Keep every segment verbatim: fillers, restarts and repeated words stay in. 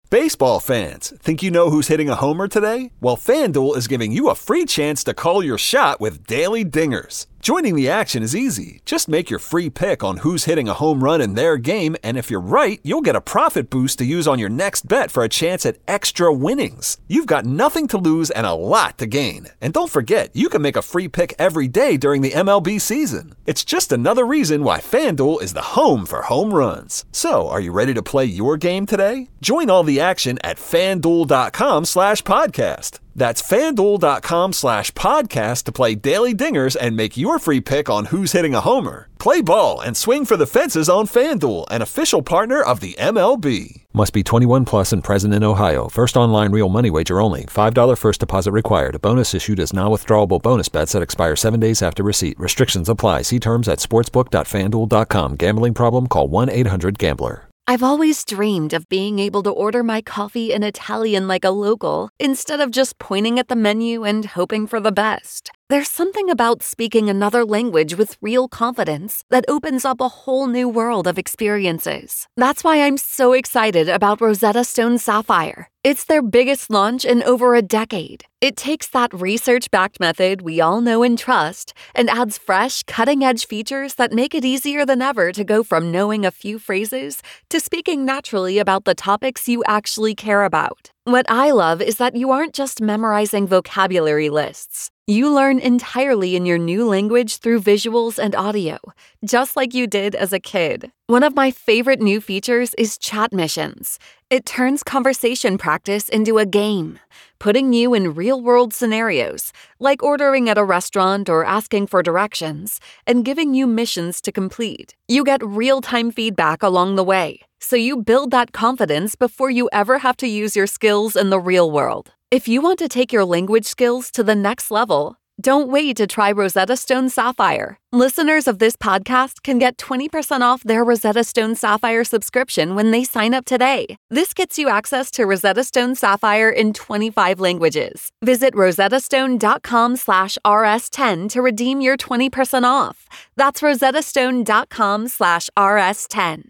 Baseball fans, think you know who's hitting a homer today? Well, FanDuel is giving you a free chance to call your shot with Daily Dingers. Joining the action is easy. Just make your free pick on who's hitting a home run in their game, and if you're right, you'll get a profit boost to use on your next bet for a chance at extra winnings. You've got nothing to lose and a lot to gain. And don't forget, you can make a free pick every day during the M L B season. It's just another reason why FanDuel is the home for home runs. So, are you ready to play your game today? Join all the action at FanDuel.com slash podcast. That's FanDuel.com slash podcast to play Daily Dingers and make your free pick on who's hitting a homer. Play ball and swing for the fences on FanDuel, an official partner of the M L B. Must be twenty-one plus and present in Ohio. First online real money wager only. five dollars first deposit required. A bonus issued as non-withdrawable bonus bets that expire seven days after receipt. Restrictions apply. See terms at sportsbook dot fan duel dot com. Gambling problem? Call one eight hundred gambler. I've always dreamed of being able to order my coffee in Italian like a local, instead of just pointing at the menu and hoping for the best. There's something about speaking another language with real confidence that opens up a whole new world of experiences. That's why I'm so excited about Rosetta Stone Sapphire. It's their biggest launch in over a decade. It takes that research-backed method we all know and trust and adds fresh, cutting-edge features that make it easier than ever to go from knowing a few phrases to speaking naturally about the topics you actually care about. What I love is that you aren't just memorizing vocabulary lists. You learn entirely in your new language through visuals and audio, just like you did as a kid. One of my favorite new features is Chat Missions. It turns conversation practice into a game, putting you in real-world scenarios, like ordering at a restaurant or asking for directions, and giving you missions to complete. You get real-time feedback along the way, so you build that confidence before you ever have to use your skills in the real world. If you want to take your language skills to the next level, don't wait to try Rosetta Stone Sapphire. Listeners of this podcast can get twenty percent off their Rosetta Stone Sapphire subscription when they sign up today. This gets you access to Rosetta Stone Sapphire in twenty-five languages. Visit rosettastone.com slash rs10 to redeem your twenty percent off. That's rosettastone.com slash rs10.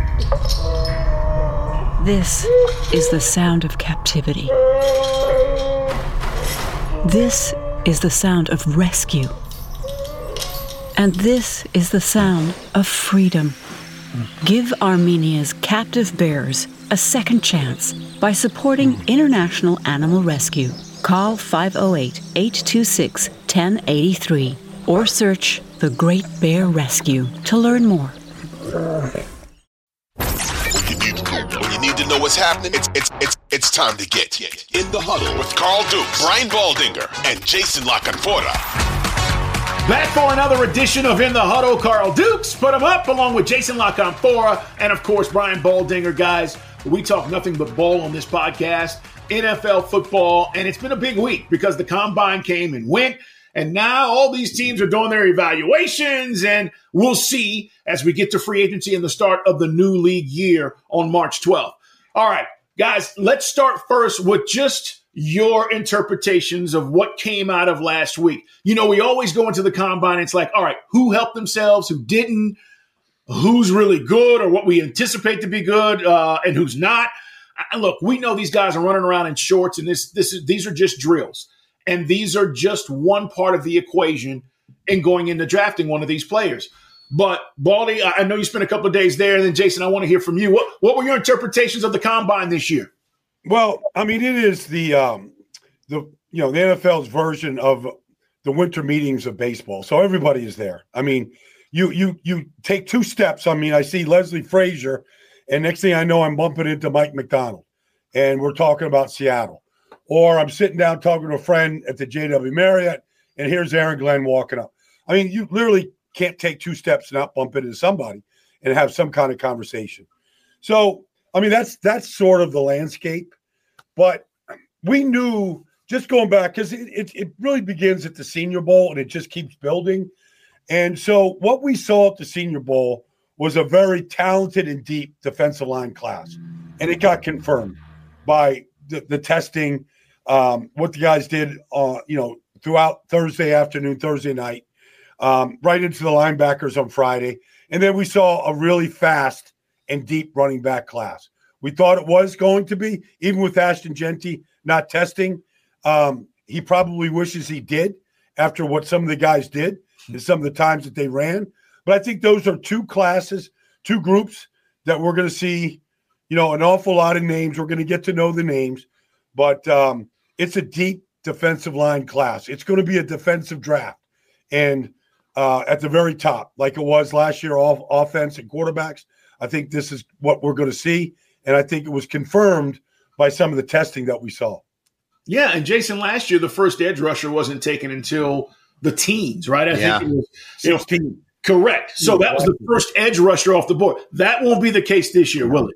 This is the sound of captivity. This is the sound of rescue. And this is the sound of freedom. Give Armenia's captive bears a second chance by supporting International Animal Rescue. Call five oh eight, eight two six, one oh eight three or search The Great Bear Rescue to learn more. When you need to know what's happening, it's it's it's it's time to get in the huddle with Carl Dukes, Brian Baldinger, and Jason La Canfora. Back for another edition of In the Huddle. Carl Dukes put him up along with Jason La Canfora and of course Brian Baldinger. Guys, we talk nothing but ball on this podcast, N F L football, and it's been a big week because the combine came and went. And now all these teams are doing their evaluations, and we'll see as we get to free agency and the start of the new league year on March twelfth. All right, guys, let's start first with just your interpretations of what came out of last week. You know, we always go into the combine, it's like, all right, who helped themselves, who didn't, who's really good or what we anticipate to be good, uh, and who's not. And look, we know these guys are running around in shorts, and this, this is, these are just drills. And these are just one part of the equation in going into drafting one of these players. But, Baldy, I know you spent a couple of days there. And then, Jason, I want to hear from you. What, what were your interpretations of the combine this year? Well, I mean, it is the, um, the you know, the N F L's version of the winter meetings of baseball. So everybody is there. I mean, you you you take two steps. I mean, I see Leslie Frazier, and next thing I know, I'm bumping into Mike McDonald. And we're talking about Seattle. Or I'm sitting down talking to a friend at the J W Marriott, and here's Aaron Glenn walking up. I mean, you literally can't take two steps and not bump into somebody and have some kind of conversation. So, I mean, that's that's sort of the landscape. But we knew, just going back, because it, it, it really begins at the Senior Bowl, and it just keeps building. And so what we saw at the Senior Bowl was a very talented and deep defensive line class. And it got confirmed by the, the testing. Um, what the guys did, uh, you know, throughout Thursday afternoon, Thursday night, um, right into the linebackers on Friday. And then we saw a really fast and deep running back class. we thought it was going to be, even with Ashton Genty not testing. Um, he probably wishes he did after what some of the guys did and some of the times that they ran. But I think those are two classes, two groups that we're going to see, you know, an awful lot of names. We're going to get to know the names. But um, it's a deep defensive line class. It's going to be a defensive draft. And uh, at the very top, like it was last year, off offense and quarterbacks, I think this is what we're going to see. And I think it was confirmed by some of the testing that we saw. Yeah, and Jason, last year, the first edge rusher wasn't taken until the teens, right? I yeah. think it was sixteen. You know, correct. So that was the first edge rusher off the board. That won't be the case this year, will it?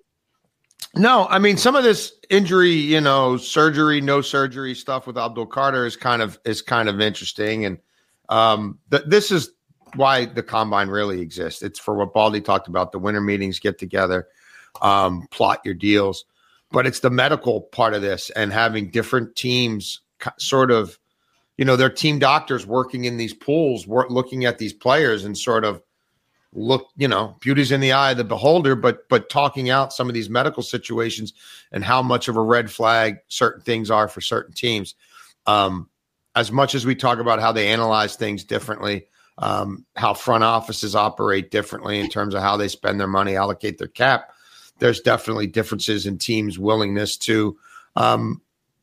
No, I mean, some of this injury, you know, surgery, no surgery stuff with Abdul Carter is kind of is kind of interesting. And um, th- this is why the combine really exists. It's for what Baldy talked about, the winter meetings, get together, um, plot your deals. But it's the medical part of this and having different teams sort of, you know, their team doctors working in these pools, work, looking at these players and sort of look, you know, beauty's in the eye of the beholder, but but talking out some of these medical situations and how much of a red flag certain things are for certain teams. Um, as much as we talk about how they analyze things differently, um, how front offices operate differently in terms of how they spend their money, allocate their cap, there's definitely differences in teams' willingness to um,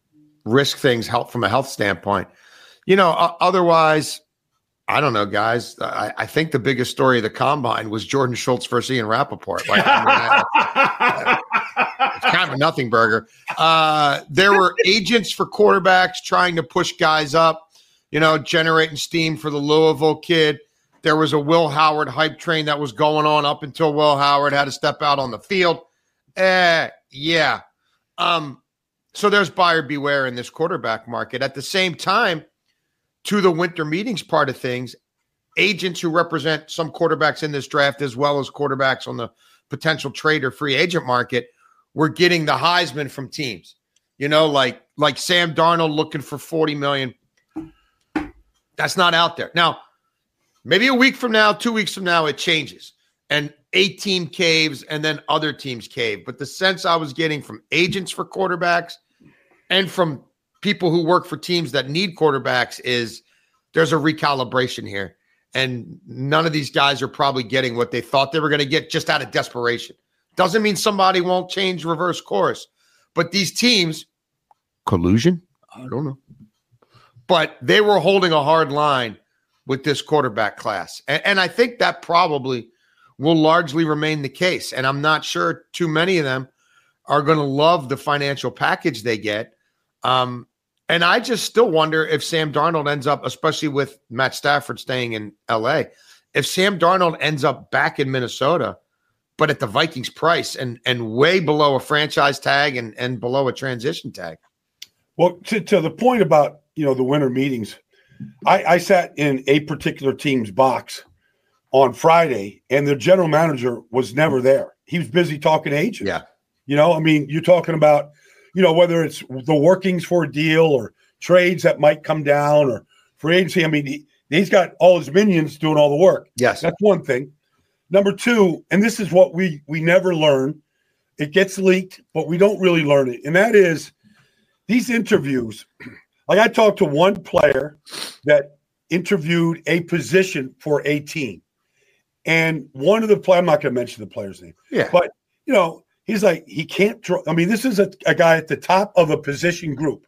risk things help from a health standpoint. You know, uh, otherwise, I don't know, guys. I, I think the biggest story of the combine was Jordan Schultz versus Ian Rappaport. Like, I mean, I, it's kind of a nothing burger. Uh, there were agents for quarterbacks trying to push guys up, you know, generating steam for the Louisville kid. There was a Will Howard hype train that was going on up until Will Howard had to step out on the field. Eh, yeah. Um, so there's buyer beware in this quarterback market. At the same time, to the winter meetings part of things, agents who represent some quarterbacks in this draft as well as quarterbacks on the potential trade or free agent market were getting the Heisman from teams. You know, like like Sam Darnold looking for forty million dollars. That's not out there. Now, maybe a week from now, two weeks from now, it changes. And a team caves and then other teams cave. But the sense I was getting from agents for quarterbacks and from people who work for teams that need quarterbacks is there's a recalibration here. And none of these guys are probably getting what they thought they were going to get just out of desperation. Doesn't mean somebody won't change reverse course. But these teams, collusion? I don't know. But they were holding a hard line with this quarterback class. And, and I think that probably will largely remain the case. And I'm not sure too many of them are going to love the financial package they get. Um, and I just still wonder if Sam Darnold ends up, especially with Matt Stafford staying in L A, if Sam Darnold ends up back in Minnesota, but at the Vikings price and and way below a franchise tag and, and below a transition tag. Well, to, to the point about, you know, the winter meetings, I, I sat in a particular team's box on Friday, and the general manager was never there. He was busy talking to agents. Yeah. You know, I mean, you're talking about, you know, whether it's the workings for a deal or trades that might come down or free agency. I mean, he, he's got all his minions doing all the work. Yes. That's one thing. Number two, and this is what we we never learn. It gets leaked, but we don't really learn it. And that is these interviews. Like I talked to one player that interviewed a position for a team. And one of the players, I'm not going to mention the player's name. Yeah. But, you know, he's like, he can't draw. I mean, this is a, a guy at the top of a position group.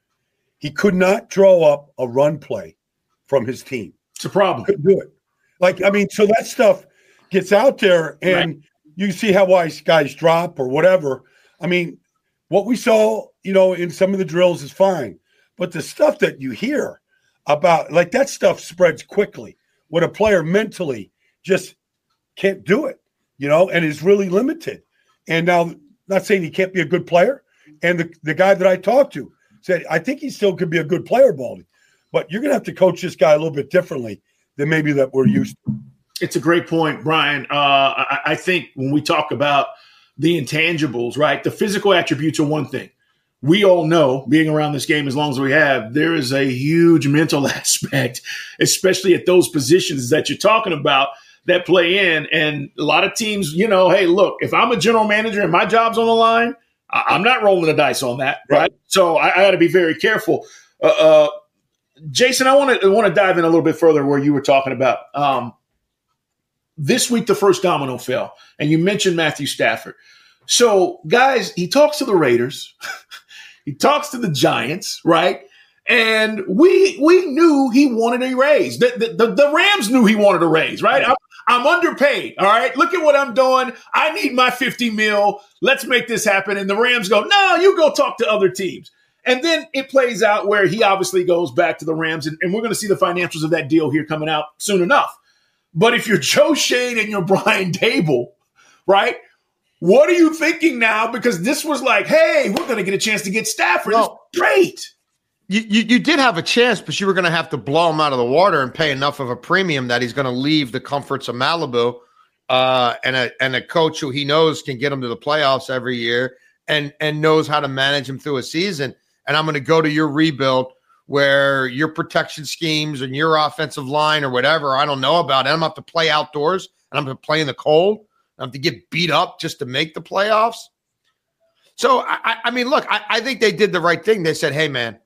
He could not draw up a run play from his team. It's a problem. Couldn't do it. Like, I mean, so that stuff gets out there and right. You see how why guys drop or whatever. I mean, what we saw, you know, in some of the drills is fine. But the stuff that you hear about, like that stuff spreads quickly when a player mentally just can't do it, you know, and is really limited. And now, not saying he can't be a good player. And the, the guy that I talked to said, I think he still could be a good player, Baldy. But you're going to have to coach this guy a little bit differently than maybe that we're used to. It's a great point, Brian. Uh, I, I think when we talk about the intangibles, right, the physical attributes are one thing. We all know, being around this game as long as we have, there is a huge mental aspect, especially at those positions that you're talking about, that play in. And a lot of teams, you know, hey, look, if I'm a general manager and my job's on the line, I- I'm not rolling the dice on that, right? right? So I, I got to be very careful. Uh, uh, Jason, I want to want to dive in a little bit further where you were talking about um, this week. The first domino fell, and you mentioned Matthew Stafford. So, guys, he talks to the Raiders, he talks to the Giants, right? And we we knew he wanted a raise. The, the, the, the Rams knew he wanted a raise, right? I'm, I'm underpaid, all right? Look at what I'm doing. I need my fifty mil. Let's make this happen. And the Rams go, no, you go talk to other teams. And then it plays out where he obviously goes back to the Rams, and, and we're going to see the financials of that deal here coming out soon enough. But if you're Joe Schoen and you're Brian Daboll, right, what are you thinking now? Because this was like, hey, we're going to get a chance to get Stafford. Well, it's great. You, you you did have a chance, but you were going to have to blow him out of the water and pay enough of a premium that he's going to leave the comforts of Malibu uh, and a and a coach who he knows can get him to the playoffs every year and and knows how to manage him through a season. And I'm going to go to your rebuild where your protection schemes and your offensive line or whatever, I don't know about it. I'm going to have to play outdoors and I'm going to play in the cold. I have to get beat up just to make the playoffs. So, I, I mean, look, I, I think they did the right thing. They said, hey, man,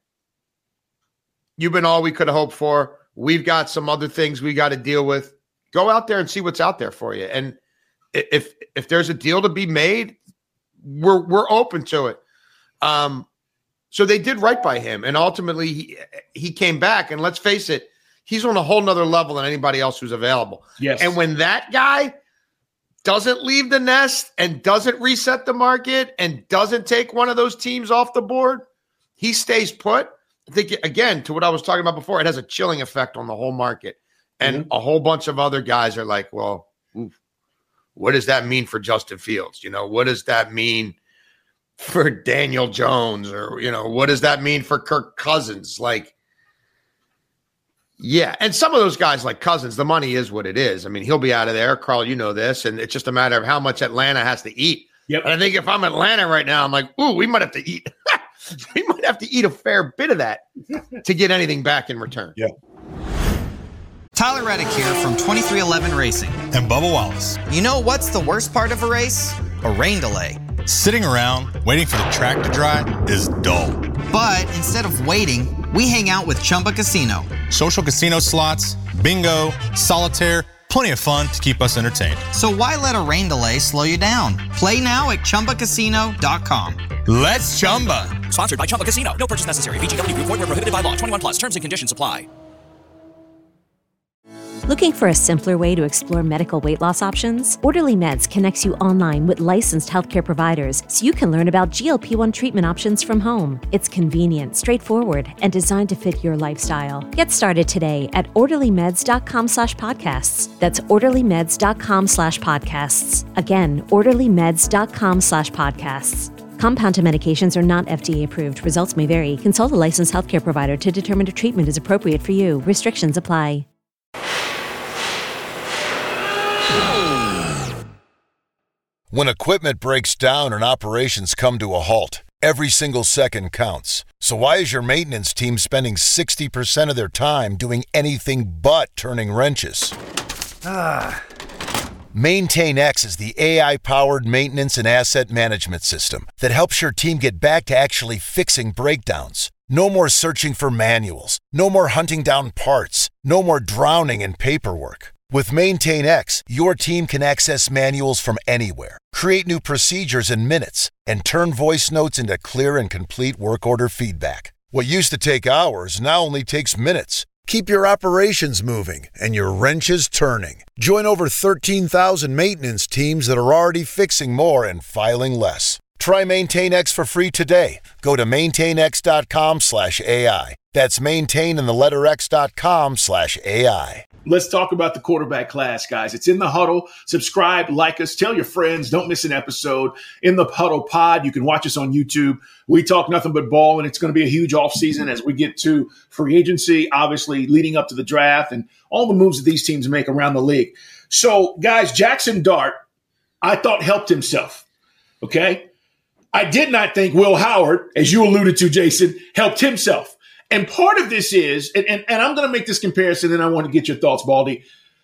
you've been all we could have hoped for. We've got some other things we got to deal with. Go out there and see what's out there for you. And if if there's a deal to be made, we're we're open to it. Um, so they did right by him. And ultimately, he, he came back. And let's face it, he's on a whole nother level than anybody else who's available. Yes. And when that guy doesn't leave the nest and doesn't reset the market and doesn't take one of those teams off the board, he stays put. I think, again, to what I was talking about before, it has a chilling effect on the whole market. And mm-hmm. a whole bunch of other guys are like, well, oof, what does that mean for Justin Fields? You know, what does that mean for Daniel Jones? Or, you know, what does that mean for Kirk Cousins? Like, yeah. And some of those guys like Cousins, the money is what it is. I mean, he'll be out of there. Carl, you know this. And it's just a matter of how much Atlanta has to eat. Yep. And I think if I'm Atlanta right now, I'm like, ooh, we might have to eat. we might have to eat a fair bit of that to get anything back in return. Yeah. Tyler Reddick here from twenty-three eleven Racing. And Bubba Wallace. You know what's the worst part of a race? A rain delay. Sitting around waiting for the track to dry is dull. But instead of waiting, we hang out with Chumba Casino. Social casino slots, bingo, solitaire, plenty of fun to keep us entertained. So why let a rain delay slow you down? Play now at Chumba Casino dot com. Let's Chumba. Sponsored by Chumba Casino. No purchase necessary. V G W Group. Void where prohibited by law. twenty-one plus. Terms and conditions apply. Looking for a simpler way to explore medical weight loss options? Orderly Meds connects you online with licensed healthcare providers so you can learn about G L P one treatment options from home. It's convenient, straightforward, and designed to fit your lifestyle. Get started today at orderlymeds dot com slash podcasts. That's orderlymeds dot com slash podcasts. Again, orderlymeds dot com slash podcasts. Compounded medications are not F D A approved. Results may vary. Consult a licensed healthcare provider to determine if treatment is appropriate for you. Restrictions apply. When equipment breaks down and operations come to a halt, every single second counts. So why is your maintenance team spending sixty percent of their time doing anything but turning wrenches? Ah. MaintainX is the A I-powered maintenance and asset management system that helps your team get back to actually fixing breakdowns. No more searching for manuals. No more hunting down parts. No more drowning in paperwork. With MaintainX, your team can access manuals from anywhere, create new procedures in minutes, and turn voice notes into clear and complete work order feedback. What used to take hours now only takes minutes. Keep your operations moving and your wrenches turning. Join over thirteen thousand maintenance teams that are already fixing more and filing less. Try MaintainX for free today. Go to maintainx dot com slash A I. That's maintain in the letter X dot com slash A I. Let's talk about the quarterback class, guys. It's In the Huddle. Subscribe, like us, tell your friends. Don't miss an episode. In the Huddle Pod. You can watch us on YouTube. We talk nothing but ball, and it's going to be a huge offseason as we get to free agency, obviously leading up to the draft and all the moves that these teams make around the league. So, guys, Jackson Dart, I thought helped himself, okay? I did not think Will Howard, as you alluded to, Jason, helped himself. And part of this is, and, and, and I'm going to make this comparison, and I want to get your thoughts, Baldy.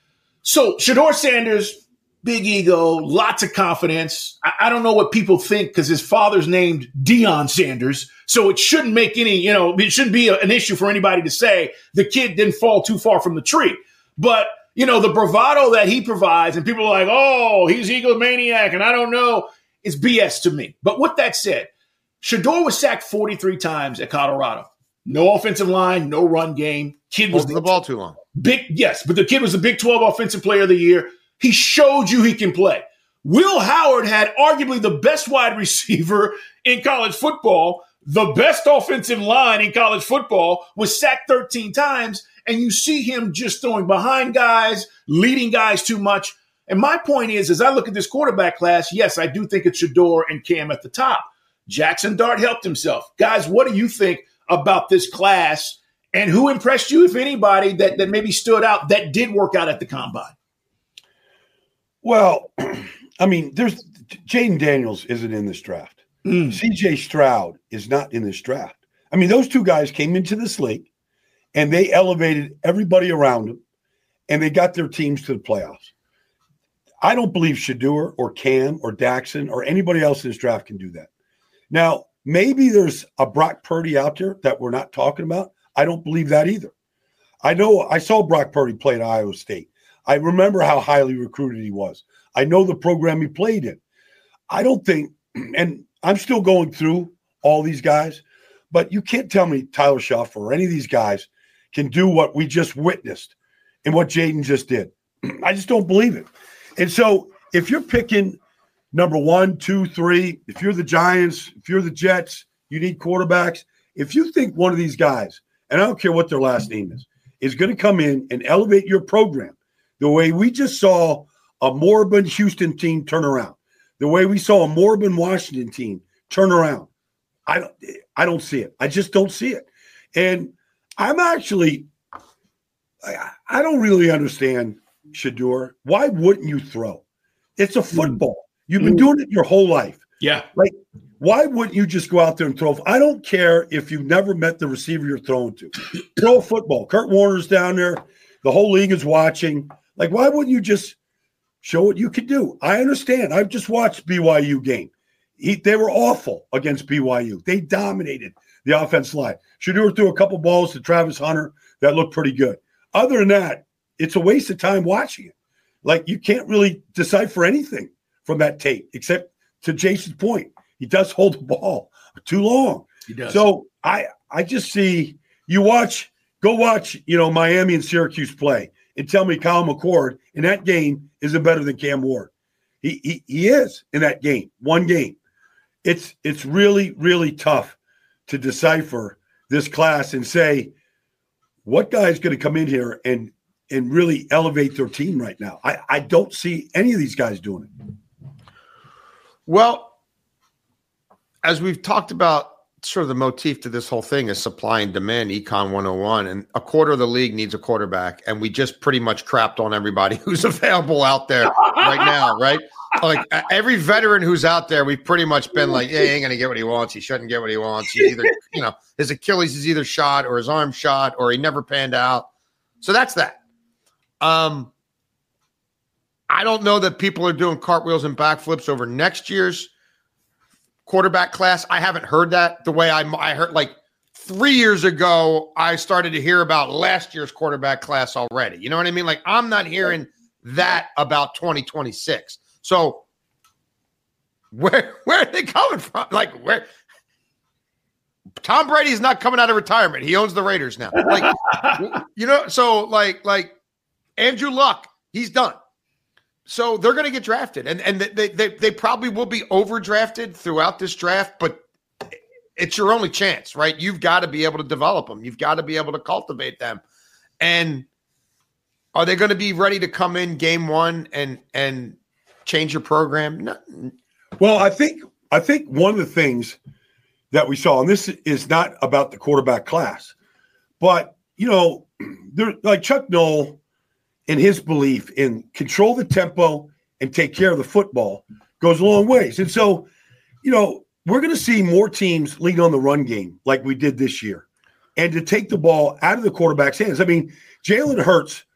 So Shedeur Sanders, big ego, lots of confidence. I, I don't know what people think because his father's named Deion Sanders. So it shouldn't make any, you know, it shouldn't be a, an issue for anybody to say the kid didn't fall too far from the tree. But, you know, the bravado that he provides and people are like, oh, he's egomaniac and I don't know, is B S to me. But with that said, Shedeur was sacked forty-three times at Colorado. No offensive line, no run game. Kid was holding the ball too long. Big, yes, but the kid was the Big twelve Offensive Player of the Year. He showed you he can play. Will Howard had arguably the best wide receiver in college football, the best offensive line in college football, was sacked thirteen times, and you see him just throwing behind guys, leading guys too much. And my point is, as I look at this quarterback class, yes, I do think it's Shedeur and Cam at the top. Jackson Dart helped himself. Guys, what do you think about this class? And who impressed you, if anybody, that, that maybe stood out that did work out at the combine? Well, I mean, there's Jaden Daniels isn't in this draft. Mm. C J Stroud is not in this draft. I mean, those two guys came into this league and they elevated everybody around them and they got their teams to the playoffs. I don't believe Shedeur or Cam or Daxon or anybody else in this draft can do that. Now, maybe there's a Brock Purdy out there that we're not talking about. I don't believe that either. I know I saw Brock Purdy play at Iowa State. I remember how highly recruited he was. I know the program he played in. I don't think, and I'm still going through all these guys, but you can't tell me Tyler Shuff or any of these guys can do what we just witnessed and what Jaden just did. I just don't believe it. And so if you're picking number one, two, three, if you're the Giants, if you're the Jets, you need quarterbacks. If you think one of these guys, and I don't care what their last name is, is going to come in and elevate your program the way we just saw a moribund Houston team turn around, the way we saw a moribund Washington team turn around, I don't, I don't see it. I just don't see it. And I'm actually, I, I don't really understand Shedeur. Why wouldn't you throw? It's a football. You've been doing it your whole life. Yeah. Like, why wouldn't you just go out there and throw? I don't care if you've never met the receiver you're throwing to. Throw a football. Kurt Warner's down there. The whole league is watching. Like, why wouldn't you just show what you could do? I understand. I've just watched B Y U game. He, they were awful against B Y U. They dominated the offense line. Shedeur threw a couple balls to Travis Hunter that looked pretty good. Other than that, it's a waste of time watching it. Like, you can't really decipher anything from that tape, except to Jason's point. He does hold the ball too long. He does. So I I just see you watch, go watch, you know, Miami and Syracuse play and tell me Kyle McCord in that game isn't better than Cam Ward. He he he is in that game, one game. It's it's really, really tough to decipher this class and say what guy is going to come in here and and really elevate their team right now. I, I don't see any of these guys doing it. Well, as we've talked about, sort of the motif to this whole thing is supply and demand, Econ one oh one, and a quarter of the league needs a quarterback, and we just pretty much crapped on everybody who's available out there right now, right? Like every veteran who's out there, we've pretty much been like, yeah, he ain't going to get what he wants. He shouldn't get what he wants. He's either, you know, his Achilles is either shot or his arm shot or he never panned out. So that's that. Um, I don't know that people are doing cartwheels and backflips over next year's quarterback class. I haven't heard that the way I, I heard like three years ago, I started to hear about last year's quarterback class already. You know what I mean? Like I'm not hearing that about twenty twenty-six. So where, where are they coming from? Like where Tom Brady is not coming out of retirement. He owns the Raiders now. Like, you know, so like, like Andrew Luck, he's done. So they're going to get drafted, and and they, they they probably will be overdrafted throughout this draft, but it's your only chance, right? You've got to be able to develop them. You've got to be able to cultivate them. And are they going to be ready to come in game one and and change your program? No. Well, I think I think one of the things that we saw, and this is not about the quarterback class, but you know, there like Chuck Noll. And his belief in control the tempo and take care of the football goes a long ways. And so, you know, we're going to see more teams lean on the run game like we did this year and to take the ball out of the quarterback's hands. I mean, Jalen Hurts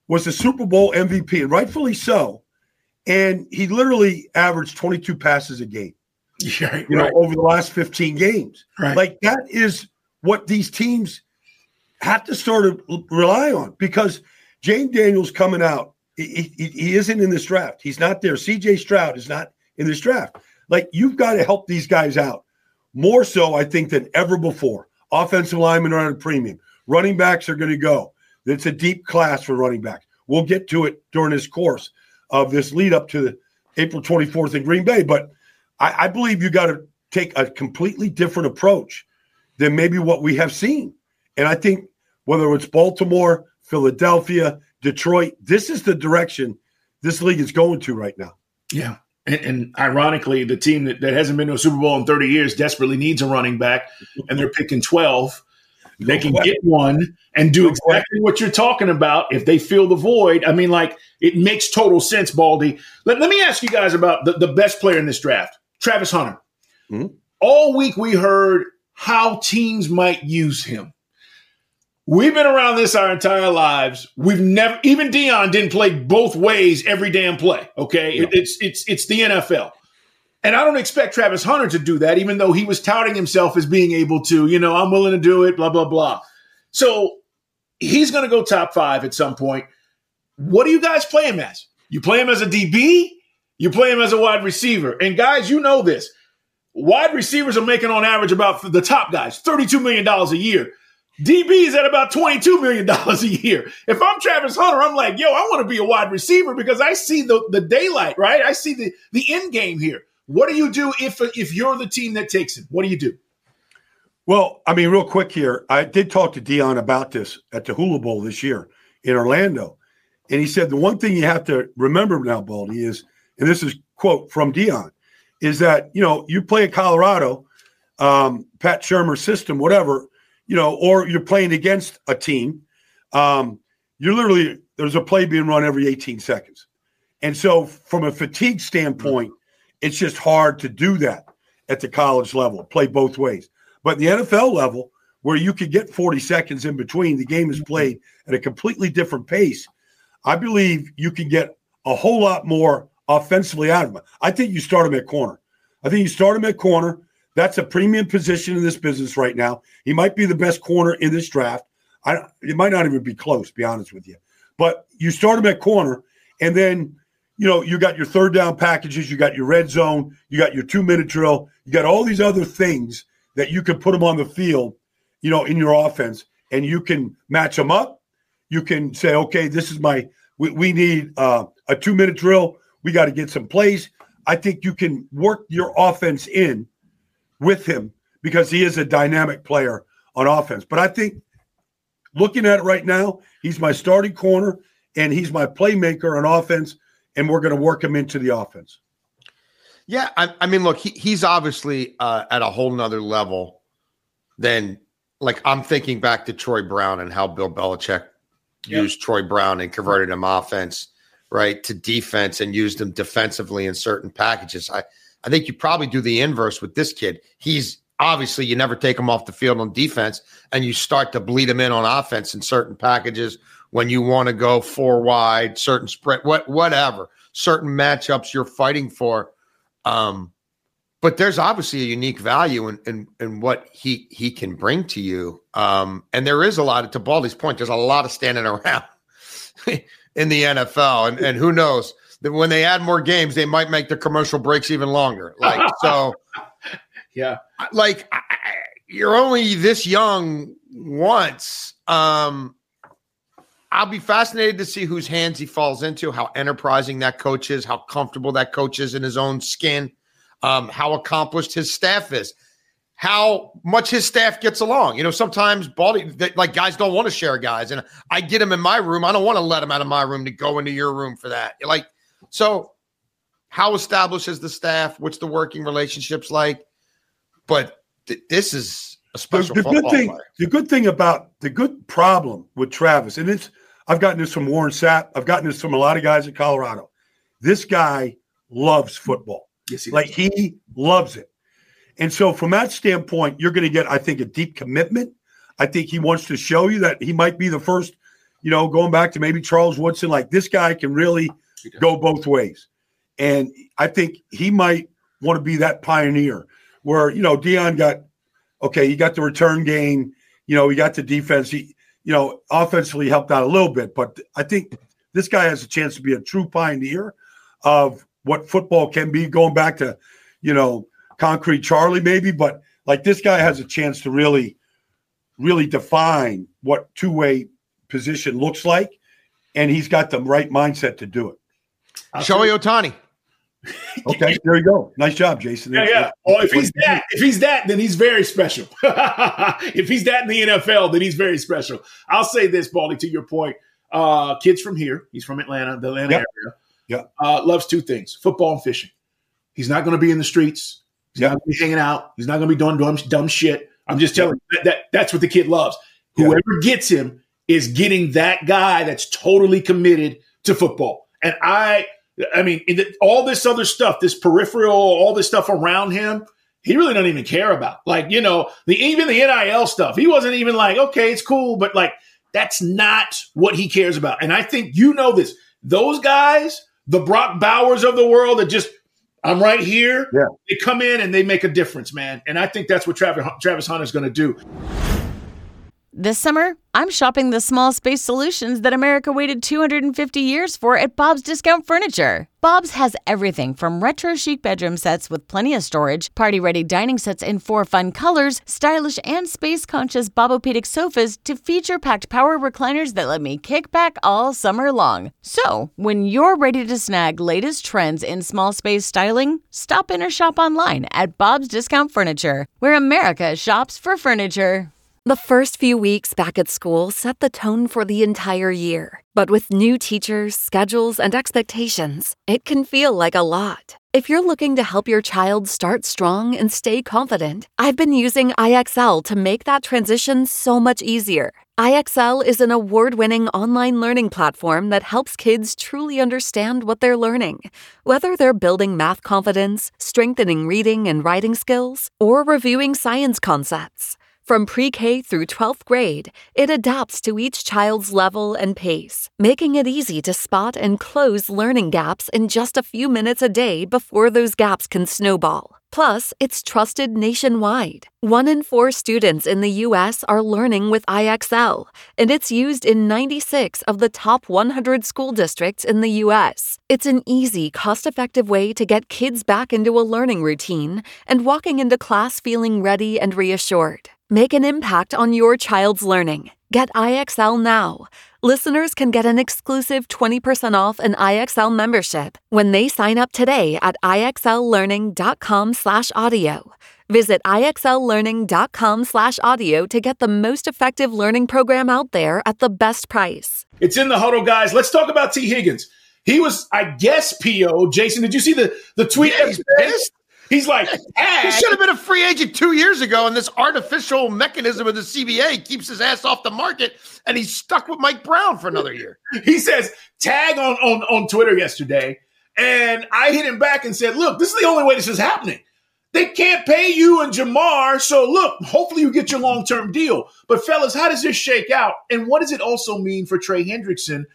was the Super Bowl M V P, and rightfully so. And he literally averaged twenty-two passes a game, yeah, you right. know, over the last fifteen games. Right. Like that is what these teams have to sort of rely on, because James Daniels coming out, he, he, he isn't in this draft. He's not there. C J Stroud is not in this draft. Like, you've got to help these guys out more so, I think, than ever before. Offensive linemen are at a premium. Running backs are going to go. It's a deep class for running backs. We'll get to it during this course of this lead up to the April twenty-fourth in Green Bay. But I, I believe you got to take a completely different approach than maybe what we have seen. And I think whether it's Baltimore, Philadelphia, Detroit, this is the direction this league is going to right now. Yeah. And, and ironically, the team that, that hasn't been to a Super Bowl in thirty years desperately needs a running back, and they're picking twelve. They can get one and do exactly what you're talking about if they fill the void. I mean, like, it makes total sense, Baldy. Let, let me ask you guys about the, the best player in this draft, Travis Hunter. Mm-hmm. All week we heard how teams might use him. We've been around this our entire lives. We've never, even Deion didn't play both ways every damn play. Okay. No. It, it's, it's, it's the N F L. And I don't expect Travis Hunter to do that, even though he was touting himself as being able to, you know, I'm willing to do it, blah, blah, blah. So he's going to go top five at some point. What do you guys play him as? You play him as a D B? You play him as a wide receiver? And guys, you know this. Wide receivers are making on average about, the top guys, thirty-two million dollars a year. D B's at about twenty-two million dollars a year. If I'm Travis Hunter, I'm like, yo, I want to be a wide receiver because I see the, the daylight, right? I see the, the end game here. What do you do if if you're the team that takes him? What do you do? Well, I mean, real quick here, I did talk to Deion about this at the Hula Bowl this year in Orlando. And he said the one thing you have to remember now, Baldy, is, and this is quote from Deion, is that, you know, you play at Colorado, um, Pat Shurmur's system, whatever, you know, or you're playing against a team, um, you're literally, there's a play being run every eighteen seconds. And so from a fatigue standpoint, it's just hard to do that at the college level, play both ways. But the N F L level, where you could get forty seconds in between, the game is played at a completely different pace. I believe you can get a whole lot more offensively out of him. I think you start him at corner. I think you start him at corner. That's a premium position in this business right now. He might be the best corner in this draft. I, it might not even be close, to be honest with you. But you start him at corner, and then, you know, you got your third down packages, you got your red zone, you got your two-minute drill, you got all these other things that you can put them on the field, you know, in your offense, and you can match them up. You can say, okay, this is my we, – we need uh, a two-minute drill. We got to get some plays. I think you can work your offense in with him because he is a dynamic player on offense. But I think looking at it right now, he's my starting corner, and he's my playmaker on offense, and we're going to work him into the offense. Yeah, I, I mean, look, he, he's obviously uh, at a whole nother level than, like, I'm thinking back to Troy Brown and how Bill Belichick yep. used Troy Brown and converted him offense, right, to defense and used him defensively in certain packages. I, I think you probably do the inverse with this kid. He's obviously, you never take him off the field on defense, and you start to bleed him in on offense in certain packages when you want to go four wide, certain spread, what, whatever, certain matchups you're fighting for. Um, but there's obviously a unique value in, in, in what he, he can bring to you. Um, and there is a lot of, to Baldy's point, there's a lot of standing around in the N F L, and, and who knows that when they add more games, they might make the commercial breaks even longer. Like, so yeah, like I, you're only this young once. Um, I'll be fascinated to see whose hands he falls into, how enterprising that coach is, how comfortable that coach is in his own skin, um, how accomplished his staff is, how much his staff gets along. You know, sometimes Baldy, they, like guys don't want to share guys, and I get him in my room. I don't want to let him out of my room to go into your room for that. Like, so how established is the staff? What's the working relationships like? But th- this is a special the, the football good thing, player. The good thing about the good problem with Travis, and it's, I've gotten this from Warren Sapp. I've gotten this from a lot of guys at Colorado. This guy loves football. Yes, he like does. he loves it. And so from that standpoint, you're going to get, I think, a deep commitment. I think he wants to show you that he might be the first, you know, going back to maybe Charles Woodson, like this guy can really go both ways. And I think he might want to be that pioneer where, you know, Deion got, okay, he got the return game, you know, he got the defense. He, you know, offensively helped out a little bit. But I think this guy has a chance to be a true pioneer of what football can be, going back to, you know, Concrete Charlie maybe. But, like, this guy has a chance to really, really define what two-way position looks like, and he's got the right mindset to do it. Shohei Ohtani. Okay, there you go. Nice job, Jason. Yeah, yeah. Well, if he's that, if he's that, then he's very special. If he's that in the N F L, then he's very special. I'll say this, Baldy, to your point. Uh, kid's from here. He's from Atlanta, the Atlanta yep. area. Yeah. Uh, loves two things: football and fishing. He's not going to be in the streets. He's yep. not going to be hanging out. He's not going to be doing dumb, dumb shit. I'm just telling you that, that that's what the kid loves. Yep. Whoever gets him is getting that guy that's totally committed to football. And I. I mean, all this other stuff, this peripheral, all this stuff around him, he really doesn't even care about. Like, you know, the even the N I L stuff, he wasn't even like, okay, it's cool, but like, that's not what he cares about. And I think you know this. Those guys, the Brock Bowers of the world that just, I'm right here, yeah. they come in and they make a difference, man. And I think that's what Travis, Travis Hunter's going to do. This summer, I'm shopping the small space solutions that America waited two hundred fifty years for at Bob's Discount Furniture. Bob's has everything from retro chic bedroom sets with plenty of storage, party-ready dining sets in four fun colors, stylish and space-conscious Bobopedic sofas, to feature-packed power recliners that let me kick back all summer long. So, when you're ready to snag latest trends in small space styling, stop in or shop online at Bob's Discount Furniture, where America shops for furniture. The first few weeks back at school set the tone for the entire year. But with new teachers, schedules, and expectations, it can feel like a lot. If you're looking to help your child start strong and stay confident, I've been using I X L to make that transition so much easier. I X L is an award-winning online learning platform that helps kids truly understand what they're learning. Whether they're building math confidence, strengthening reading and writing skills, or reviewing science concepts. From pre-K through twelfth grade, it adapts to each child's level and pace, making it easy to spot and close learning gaps in just a few minutes a day before those gaps can snowball. Plus, it's trusted nationwide. One in four students in the U S are learning with I X L, and it's used in ninety-six of the top one hundred school districts in the U S. It's an easy, cost-effective way to get kids back into a learning routine and walking into class feeling ready and reassured. Make an impact on your child's learning. Get I X L now. Listeners can get an exclusive twenty percent off an I X L membership when they sign up today at ixllearning.com slash audio. Visit ixllearning.com slash audio to get the most effective learning program out there at the best price. It's in the huddle, guys. Let's talk about T. Higgins. He was, I guess, P O. Jason, did you see the, the tweet? Yeah, he's pissed. He's like, he should have been a free agent two years ago, and this artificial mechanism of the C B A keeps his ass off the market, and he's stuck with Mike Brown for another year. He says, tag on, on, on Twitter yesterday, and I hit him back and said, look, this is the only way this is happening. They can't pay you and Jamar, so look, hopefully you get your long-term deal. But fellas, how does this shake out? And what does it also mean for Trey Hendrickson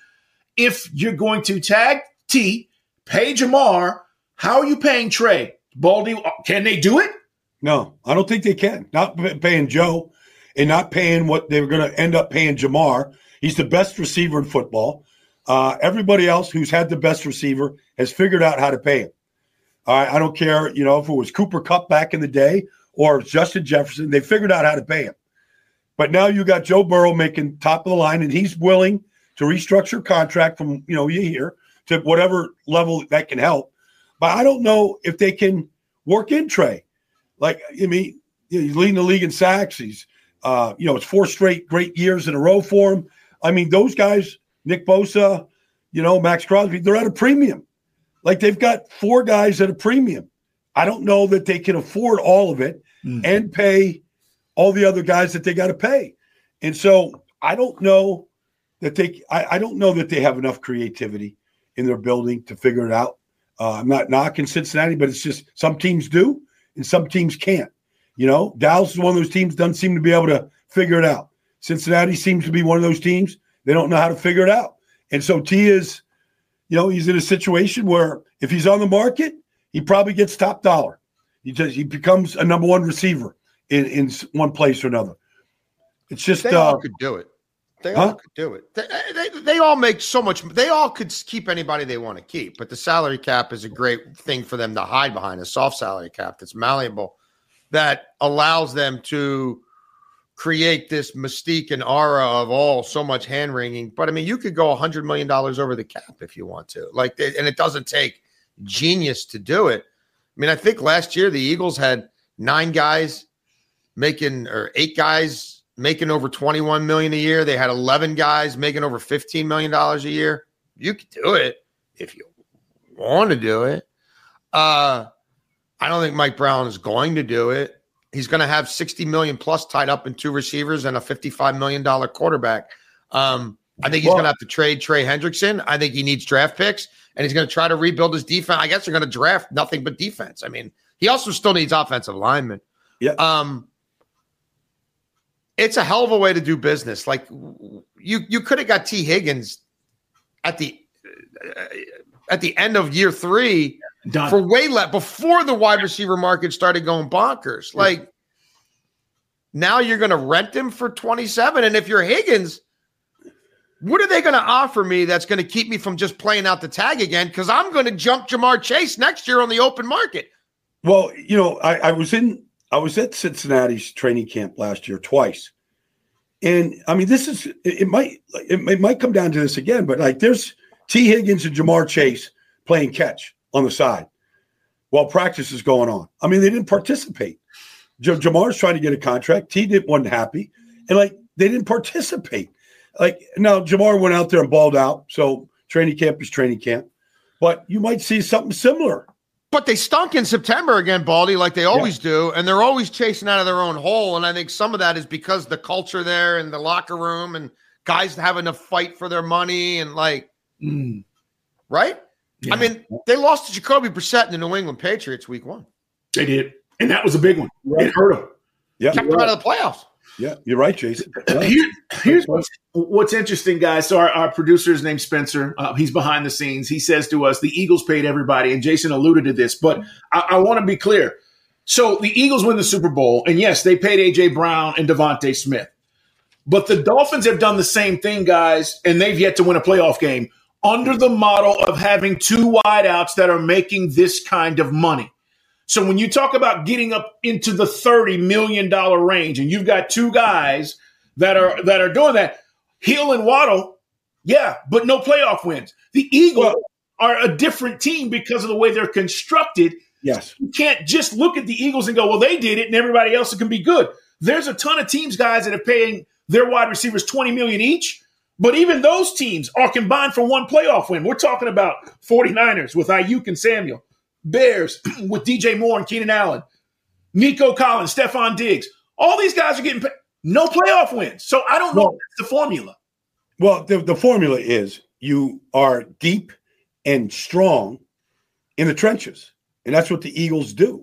if you're going to tag T, pay Jamar? How are you paying Trey? Baldy, can they do it? No, I don't think they can. Not paying Joe and not paying what they were going to end up paying Jamar. He's the best receiver in football. Uh, everybody else who's had the best receiver has figured out how to pay him. Uh, I don't care, you know, if it was Cooper Kupp back in the day or Justin Jefferson, they figured out how to pay him. But now you got Joe Burrow making top of the line, and he's willing to restructure contract from, you know, you hear to whatever level that can help. But I don't know if they can work in Trey. Like, I mean, he's leading the league in sacks. He's, uh, you know, it's four straight great years in a row for him. I mean, those guys, Nick Bosa, you know, Max Crosby, they're at a premium. Like, they've got four guys at a premium. I don't know that they can afford all of it mm. and pay all the other guys that they got to pay. And so I don't know that they I, I don't know that they have enough creativity in their building to figure it out. Uh, I'm not knocking Cincinnati, but it's just some teams do and some teams can't. You know, Dallas is one of those teams doesn't seem to be able to figure it out. Cincinnati seems to be one of those teams They don't know how to figure it out. And so T is, you know, he's in a situation where if he's on the market, he probably gets top dollar. He just he becomes a number one receiver in, in one place or another. It's just they all uh, could do it. They huh? all could do it. They, they, they all make so much. They all could keep anybody they want to keep. But the salary cap is a great thing for them to hide behind, a soft salary cap that's malleable, that allows them to create this mystique and aura of all oh, so much hand wringing. But I mean, you could go a hundred million dollars over the cap if you want to. Like, and it doesn't take genius to do it. I mean, I think last year the Eagles had nine guys making or eight guys making over twenty-one million dollars a year. They had eleven guys making over fifteen million dollars a year. You could do it if you want to do it. Uh, I don't think Mike Brown is going to do it. He's going to have sixty million dollars plus tied up in two receivers and a fifty-five million dollars quarterback. Um, I think he's well, going to have to trade Trey Hendrickson. I think he needs draft picks, and he's going to try to rebuild his defense. I guess they're going to draft nothing but defense. I mean, he also still needs offensive linemen. Yeah. Um, It's a hell of a way to do business. Like you, you could have got T. Higgins at the uh, at the end of year three Done. for way less before the wide receiver market started going bonkers. Like now you're going to rent him for twenty-seven, and if you're Higgins, what are they going to offer me that's going to keep me from just playing out the tag again? Because I'm going to jump Jamar Chase next year on the open market. Well, you know, I, I was in. I was at Cincinnati's training camp last year twice. And I mean, this is, it might, it, it might come down to this again, but like there's T. Higgins and Jamar Chase playing catch on the side while practice is going on. I mean, they didn't participate. J- Jamar's trying to get a contract. T didn't, wasn't happy. And like, they didn't participate. Like now Jamar went out there and balled out. So training camp is training camp, but you might see something similar. But they stunk in September again, Baldy, like they always yeah. do, and they're always chasing out of their own hole. And I think some of that is because the culture there and the locker room and guys having to fight for their money and like, mm. right? Yeah. I mean, they lost to Jacoby Brissett and the New England Patriots week one. They did, and that was a big one. Right. It hurt them. Yeah, kept them right. out of the playoffs. Yeah, you're right, Jason. Yeah. Here, here's what's, what's interesting, guys. So our, our producer is named Spencer. Uh, he's behind the scenes. He says to us, the Eagles paid everybody, and Jason alluded to this, but I, I want to be clear. So the Eagles win the Super Bowl, and yes, they paid A J Brown and Devontae Smith. But the Dolphins have done the same thing, guys, and they've yet to win a playoff game under the model of having two wideouts that are making this kind of money. So when you talk about getting up into the thirty million dollars range and you've got two guys that are that are doing that, Hill and Waddle, yeah, but no playoff wins. The Eagles well, are a different team because of the way they're constructed. Yes. You can't just look at the Eagles and go, well, they did it and everybody else can be good. There's a ton of teams, guys, that are paying their wide receivers twenty million dollars each, but even those teams are combined for one playoff win. We're talking about 49ers with Ayuk and Samuel. Bears with D J Moore and Keenan Allen, Nico Collins, Stephon Diggs. All these guys are getting paid. No playoff wins. So I don't know well, if that's the formula. Well, the, the formula is you are deep and strong in the trenches, and that's what the Eagles do.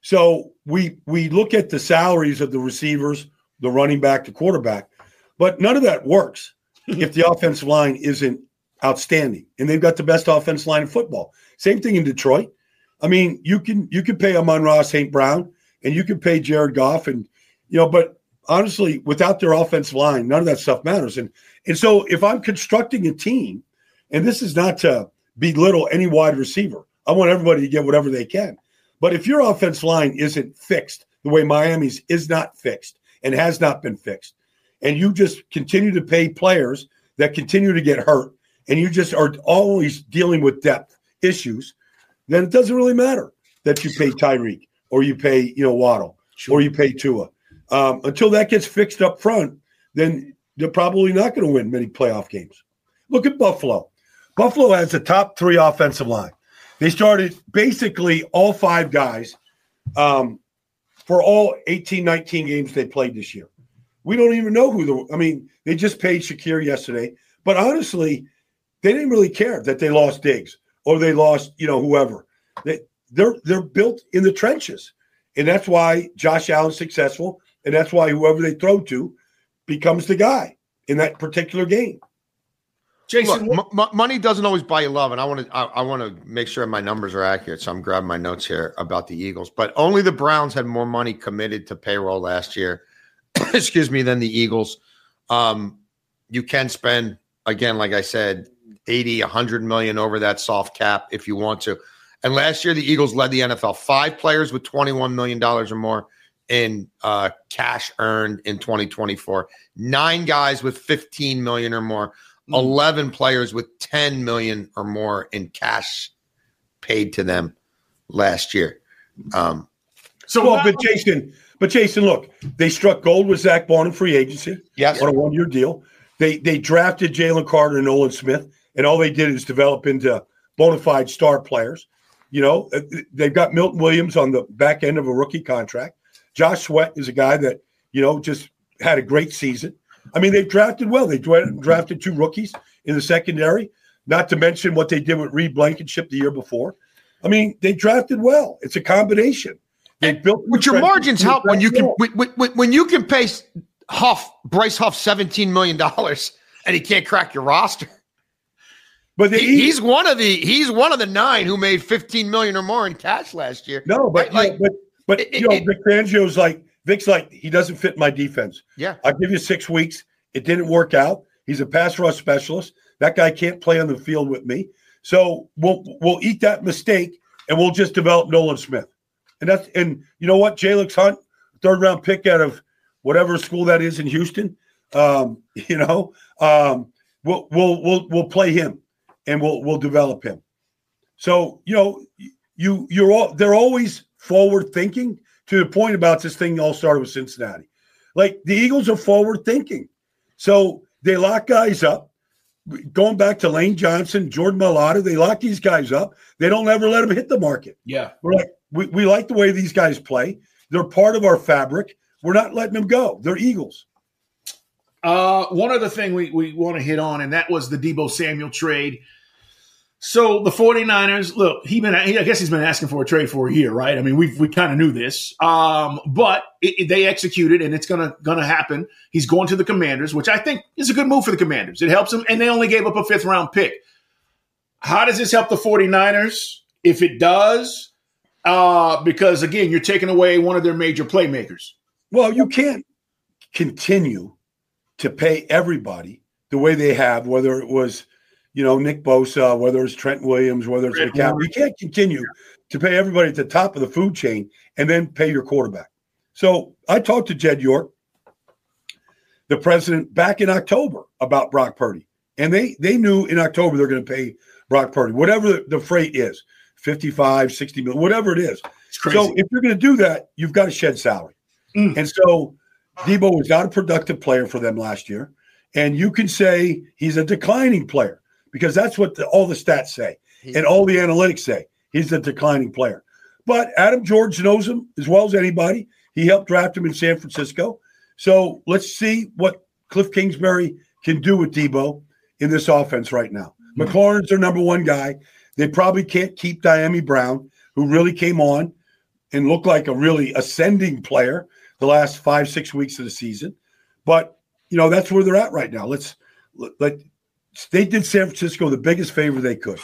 So we we look at the salaries of the receivers, the running back, the quarterback, but none of that works if the offensive line isn't outstanding, and they've got the best offensive line in football. Same thing in Detroit. I mean, you can you can pay Amon-Ra Saint Brown and you can pay Jared Goff, and you know, but honestly, without their offensive line, none of that stuff matters. And and so if I'm constructing a team, and this is not to belittle any wide receiver, I want everybody to get whatever they can. But if your offensive line isn't fixed the way Miami's is not fixed and has not been fixed, and you just continue to pay players that continue to get hurt, and you just are always dealing with depth issues, then it doesn't really matter that you pay Tyreek or you pay, you know, Waddle sure. or you pay Tua. Um, until that gets fixed up front, then they're probably not going to win many playoff games. Look at Buffalo. Buffalo has the top three offensive line. They started basically all five guys um, for all eighteen, nineteen games they played this year. We don't even know who the – I mean, they just paid Shakir yesterday. But honestly, they didn't really care that they lost Diggs or they lost, you know, whoever. They, they're they're built in the trenches. And that's why Josh Allen's successful, and that's why whoever they throw to becomes the guy in that particular game. Jason, Look, m- m- money doesn't always buy you love, and I want to I, I want to make sure my numbers are accurate. So I'm grabbing my notes here about the Eagles. But only the Browns had more money committed to payroll last year, excuse me, than the Eagles. Um, you can spend, again, like I said, eighty, one hundred million over that soft cap if you want to. And last year, the Eagles led the N F L. Five players with twenty-one million dollars or more in uh, cash earned in twenty twenty-four. Nine guys with fifteen million dollars or more. eleven players with ten million dollars or more in cash paid to them last year. Um, so, well, but Jason, but Jason, look, they struck gold with Zach Bond in free agency. Yes. On a one-year deal. They they drafted Jalen Carter and Nolan Smith, and all they did is develop into bona fide star players. You know, they've got Milton Williams on the back end of a rookie contract. Josh Sweat is a guy that, you know, just had a great season. I mean, they've drafted well. They drafted two rookies in the secondary, not to mention what they did with Reed Blankenship the year before. I mean, they drafted well. It's a combination. They and built with your margins help when you can when, when, when you can pay Huff Bryce Huff seventeen million dollars and he can't crack your roster. But he, he's one of the he's one of the nine who made fifteen million dollars or more in cash last year. No, but like, you know, but but it, you know, it, Vic Fangio's like Vic's like he doesn't fit my defense. Yeah, I'll give you six weeks. It didn't work out. He's a pass rush specialist. That guy can't play on the field with me. So we'll we'll eat that mistake and we'll just develop Nolan Smith. And that's and you know what? Jalix Hunt, third round pick out of whatever school that is in Houston. Um, you know, um, we'll we'll we'll we'll play him and we'll we'll develop him. So you know, you you're all they're always forward thinking to the point about this thing all started with Cincinnati. Like the Eagles are forward thinking. So they lock guys up. Going back to Lane Johnson, Jordan Mailata, they lock these guys up. They don't ever let them hit the market. Yeah. We're like, we, we like the way these guys play. They're part of our fabric. We're not letting them go. They're Eagles. Uh, one other thing we, we want to hit on, and that was the Deebo Samuel trade. So the 49ers, look, he been he, I guess he's been asking for a trade for a year, right? I mean, we we kind of knew this, um, but it, it, they executed, and it's gonna gonna happen. He's going to the Commanders, which I think is a good move for the Commanders. It helps them, and they only gave up a fifth round pick. How does this help the 49ers? If it does, uh, because again, you're taking away one of their major playmakers. Well, you can't continue to pay everybody the way they have, whether it was, you know, Nick Bosa, whether it's Trent Williams, whether it's McCaffrey. You can't continue to pay everybody at the top of the food chain and then pay your quarterback. So I talked to Jed York, the president, back in October about Brock Purdy. And they they knew in October they're going to pay Brock Purdy, whatever the, the freight is, fifty-five, sixty million, whatever it is. So if you're going to do that, you've got to shed salary. Mm. And so Deebo was not a productive player for them last year. And you can say he's a declining player, because that's what the, all the stats say and all the analytics say. He's a declining player. But Adam George knows him as well as anybody. He helped draft him in San Francisco. So let's see what Cliff Kingsbury can do with Deebo in this offense right now. Mm-hmm. McLaurin's their number one guy. They probably can't keep Diami Brown, who really came on and looked like a really ascending player the last five, six weeks of the season. But, you know, that's where they're at right now. Let's let They did San Francisco the biggest favor they could.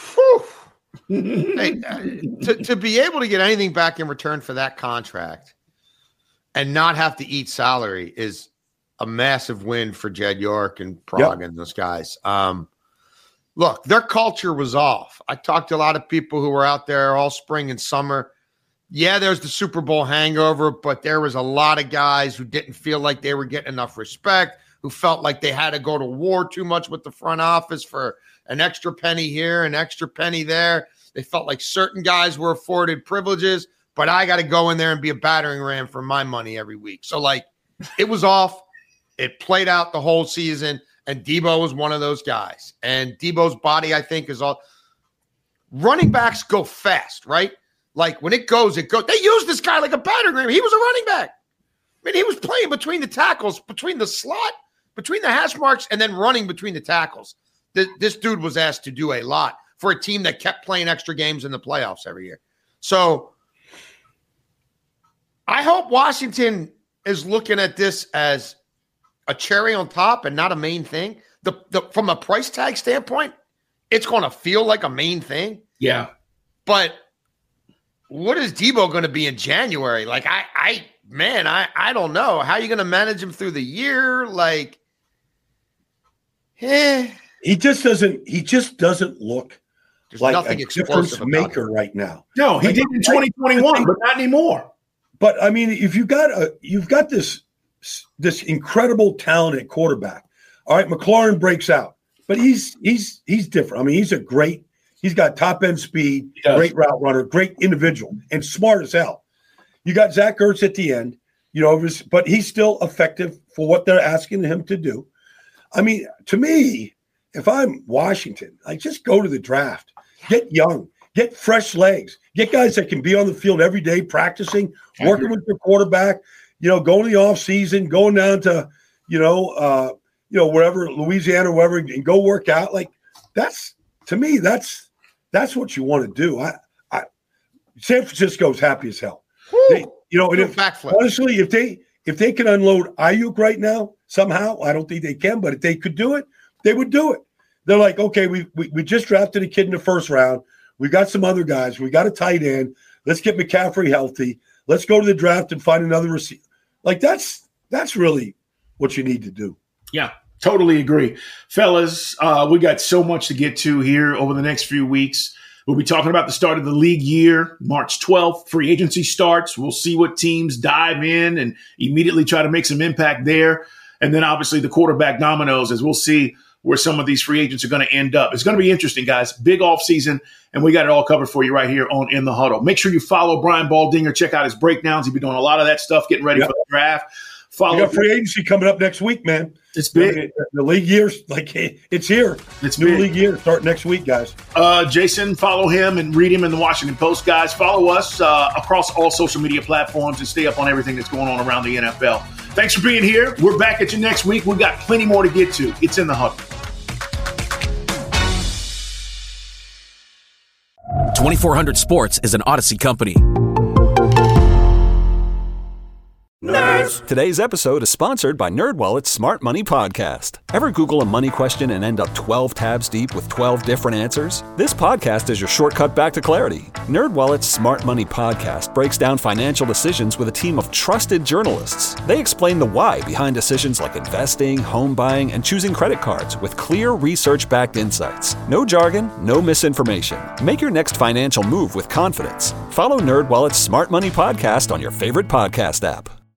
Hey, uh, to, to be able to get anything back in return for that contract and not have to eat salary is a massive win for Jed York and Prague yep. and those guys. Um, look, their culture was off. I talked to a lot of people who were out there all spring and summer. Yeah, there's the Super Bowl hangover, but there was a lot of guys who didn't feel like they were getting enough respect, who felt like they had to go to war too much with the front office for an extra penny here, an extra penny there. They felt like certain guys were afforded privileges, but I got to go in there and be a battering ram for my money every week. So, like, it was off. It played out the whole season, and Deebo was one of those guys. And Deebo's body, I think, is all – running backs go fast, right? Like, when it goes, it goes. They use this guy like a battering ram. He was a running back. I mean, he was playing between the tackles, between the slot, between the hash marks, and then running between the tackles. This, this dude was asked to do a lot for a team that kept playing extra games in the playoffs every year. So I hope Washington is looking at this as a cherry on top and not a main thing. the, the from a price tag standpoint, it's going to feel like a main thing. Yeah. But what is Debo going to be in January? Like, I, I, man, I, I don't know. How are you going to manage him through the year? Like, eh. He just doesn't, he just doesn't look There's like nothing a explosive difference about maker him. right now. No, he like, did in twenty twenty-one, but not anymore. But I mean, if you got a, you've got this, this incredible talent at quarterback. All right, McLaurin breaks out, but he's he's he's different. I mean, he's a great. He's got top end speed, great route runner, great individual, and smart as hell. You got Zach Ertz at the end, you know, but he's still effective for what they're asking him to do. I mean, to me, if I'm Washington, I just go to the draft, get young, get fresh legs, get guys that can be on the field every day, practicing, working with your quarterback. You know, going to the off season, going down to, you know, uh, you know, wherever, Louisiana, wherever, and go work out. Like that's, to me, that's that's what you want to do. I, I San Francisco's happy as hell. They, you know, and if, honestly, if they if they can unload Ayuk right now somehow, I don't think they can, but if they could do it, they would do it. They're like, okay, we we, we just drafted a kid in the first round. We got some other guys. We got a tight end. Let's get McCaffrey healthy. Let's go to the draft and find another receiver. Like that's that's really what you need to do. Yeah, totally agree. Fellas, uh, we got so much to get to here over the next few weeks. We'll be talking about the start of the league year, March twelfth. Free agency starts. We'll see what teams dive in and immediately try to make some impact there. And then obviously the quarterback dominoes as we'll see where some of these free agents are going to end up. It's going to be interesting, guys. Big offseason, and we got it all covered for you right here on In the Huddle. Make sure you follow Brian Baldinger. Check out his breakdowns. He'll be doing a lot of that stuff, getting ready yep. for the draft. Follow you got free agency coming up next week, man. It's big. I mean, the league year's like it's here. It's new big. league year start next week, guys. Uh, Jason, follow him and read him in the Washington Post, guys. Follow us uh, across all social media platforms and stay up on everything that's going on around the N F L. Thanks for being here. We're back at you next week. We've got plenty more to get to. It's In the Huddle. twenty-four hundred Sports is an Odyssey company. Nerds. Today's episode is sponsored by NerdWallet's Smart Money Podcast. Ever Google a money question and end up twelve tabs deep with twelve different answers? This podcast is your shortcut back to clarity. NerdWallet's Smart Money Podcast breaks down financial decisions with a team of trusted journalists. They explain the why behind decisions like investing, home buying, and choosing credit cards with clear research-backed insights. No jargon, no misinformation. Make your next financial move with confidence. Follow NerdWallet's Smart Money Podcast on your favorite podcast app.